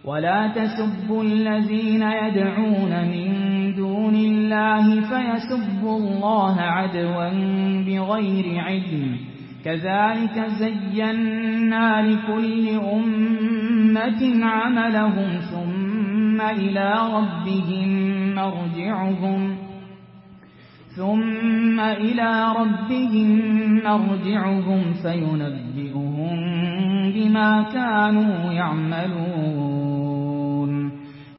ولا تسبوا الذين يدعون من دون الله فيسبوا الله عدوا بغير علم كذلك زينا لكل أمة عملهم ثم إلى ربهم مرجعهم فينبئهم بما كانوا يعملون